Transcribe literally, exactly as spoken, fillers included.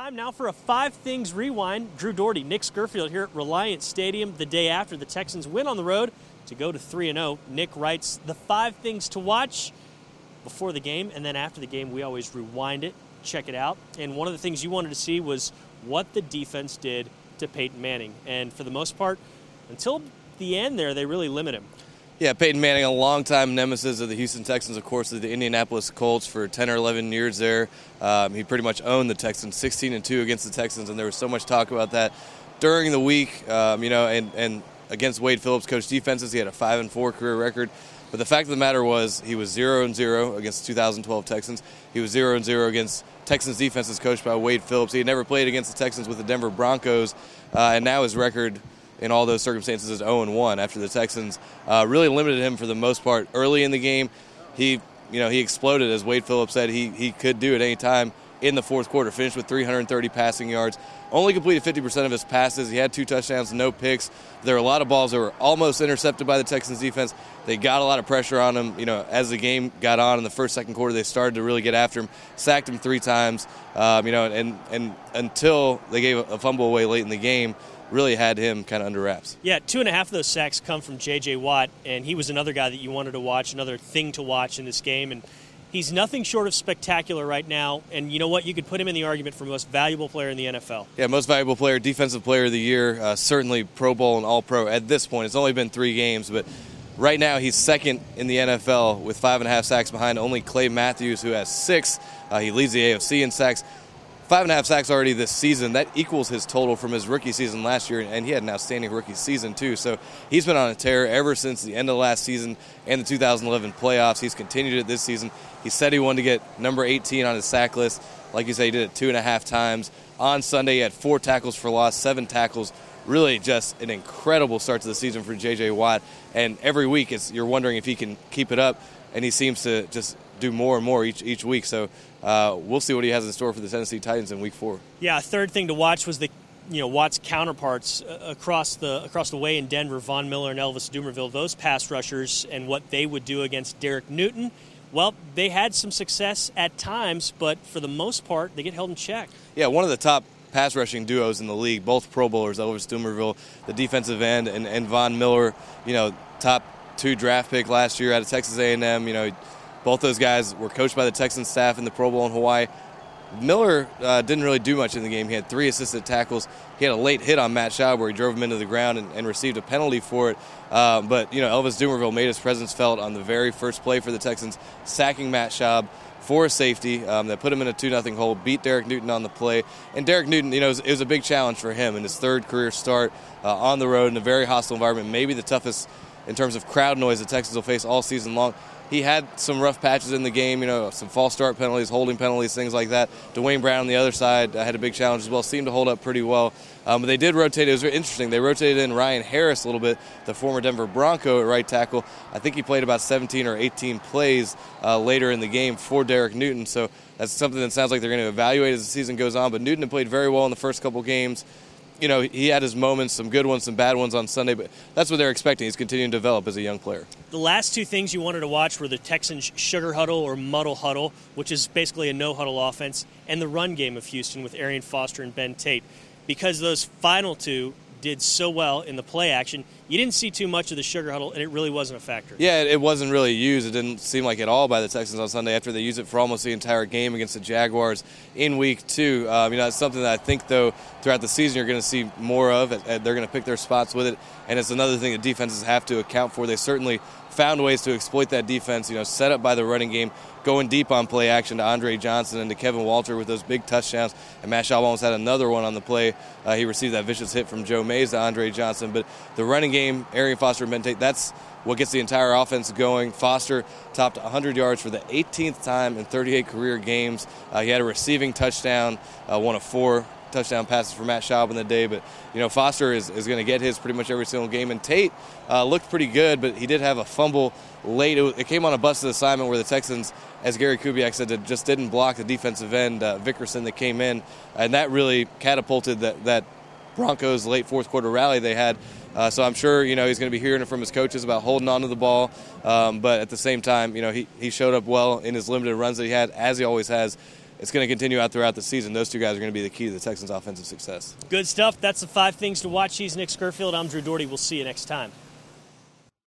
Time now for a Five Things Rewind. Drew Doherty, Nick Scurfield here at Reliant Stadium the day after the Texans win on the road to go to three and oh. Nick writes the five things to watch before the game, and then after the game we always rewind it, check it out. And one of the things you wanted to see was what the defense did to Peyton Manning. And for the most part, until the end there, they really limit him. Yeah, Peyton Manning, a longtime nemesis of the Houston Texans, of course, of the Indianapolis Colts for ten or eleven years there. Um, he pretty much owned the Texans, sixteen and two against the Texans, and there was so much talk about that during the week. Um, you know, and, and against Wade Phillips' coach defenses, he had a five and four career record. But the fact of the matter was, he was zero and zero against the two thousand twelve Texans. He was zero and zero against Texans defenses coached by Wade Phillips. He had never played against the Texans with the Denver Broncos, uh, and now his record in all those circumstances is oh and one after the Texans uh, really limited him for the most part early in the game. He, you know, he exploded, as Wade Phillips said. He he could do it any time in the fourth quarter. Finished with three hundred thirty passing yards. Only completed fifty percent of his passes. He had two touchdowns, no picks. There were a lot of balls that were almost intercepted by the Texans defense. They got a lot of pressure on him. You know, as the game got on in the first, second quarter, they started to really get after him. Sacked him three times. Um, you know, and and until they gave a fumble away late in the game, really had him kind of under wraps. Yeah, two and a half of those sacks come from J J. Watt, and he was another guy that you wanted to watch, another thing to watch in this game. And he's nothing short of spectacular right now. And you know what? You could put him in the argument for most valuable player in the N F L. Yeah, most valuable player, defensive player of the year, uh, certainly Pro Bowl and All-Pro at this point. It's only been three games, but right now he's second in the N F L with five and a half sacks behind only Clay Matthews, who has six. Uh, he leads the A F C in sacks. Five and a half sacks already this season. That equals his total from his rookie season last year, and he had an outstanding rookie season too. So he's been on a tear ever since the end of last season and the two thousand eleven playoffs. He's continued it this season. He said he wanted to get number eighteen on his sack list. Like you say, he did it two and a half times. On Sunday, he had four tackles for loss, seven tackles. Really just an incredible start to the season for J J. Watt. And every week it's, you're wondering if he can keep it up, and he seems to just do more and more each each week. So uh, we'll see what he has in store for the Tennessee Titans in week four. Yeah, a third thing to watch was the you know Watt's counterparts across the across the way in Denver, Von Miller and Elvis Dumervil, those pass rushers, and what they would do against Derek Newton. Well, they had some success at times, but for the most part, they get held in check. Yeah, one of the top pass rushing duos in the league, both Pro Bowlers, Elvis Dumervil, the defensive end, and, and Von Miller, you know, top two draft pick last year out of Texas A and M. You know, both those guys were coached by the Texans staff in the Pro Bowl in Hawaii. Miller uh, didn't really do much in the game. He had three assisted tackles. He had a late hit on Matt Schaub where he drove him into the ground and, and received a penalty for it. Uh, but, you know, Elvis Dumervil made his presence felt on the very first play for the Texans, sacking Matt Schaub for a safety um, that put him in a two nothing hole, beat Derek Newton on the play. And Derek Newton, you know, it was, it was a big challenge for him in his third career start uh, on the road in a very hostile environment, maybe the toughest in terms of crowd noise the Texans will face all season long. He had some rough patches in the game, you know, some false start penalties, holding penalties, things like that. Dwayne Brown on the other side uh, had a big challenge as well, seemed to hold up pretty well. Um, but they did rotate. It was very interesting. They rotated in Ryan Harris a little bit, the former Denver Bronco at right tackle. I think he played about seventeen or eighteen plays uh, later in the game for Derek Newton. So that's something that sounds like they're going to evaluate as the season goes on. But Newton had played very well in the first couple games. You know, he had his moments, some good ones, some bad ones on Sunday, but that's what they're expecting. He's continuing to develop as a young player. The last two things you wanted to watch were the Texans' sugar huddle or muddle huddle, which is basically a no-huddle offense, and the run game of Houston with Arian Foster and Ben Tate. Because those final two did so well in the play action, you didn't see too much of the sugar huddle, and it really wasn't a factor. Yeah, it wasn't really used. It didn't seem like at all by the Texans on Sunday after they used it for almost the entire game against the Jaguars in week two. Um, you know, it's something that I think, though, throughout the season you're going to see more of. They're going to pick their spots with it, and it's another thing that defenses have to account for. They certainly found ways to exploit that defense, you know, set up by the running game, going deep on play action to Andre Johnson and to Kevin Walter with those big touchdowns. And Matt Schaub almost had another one on the play. Uh, he received that vicious hit from Joe Mays to Andre Johnson. But the running game, Arian Foster and Ben Tate, that's what gets the entire offense going. Foster topped one hundred yards for the eighteenth time in thirty-eight career games. Uh, he had a receiving touchdown, uh, one of four touchdown passes for Matt Schaub in the day. But, you know, Foster is, is going to get his pretty much every single game. And Tate uh, looked pretty good, but he did have a fumble late. It, it came on a busted assignment where the Texans, as Gary Kubiak said, just didn't block the defensive end, uh, Vickerson, that came in. And that really catapulted that, that Broncos late fourth quarter rally they had. Uh, so I'm sure, you know, he's going to be hearing it from his coaches about holding on to the ball. Um, but at the same time, you know, he, he showed up well in his limited runs that he had, as he always has. it's going to continue out throughout the season. Those two guys are going to be the key to the Texans' offensive success. Good stuff. That's the five things to watch. He's Nick Scurfield. I'm Drew Doherty. We'll see you next time.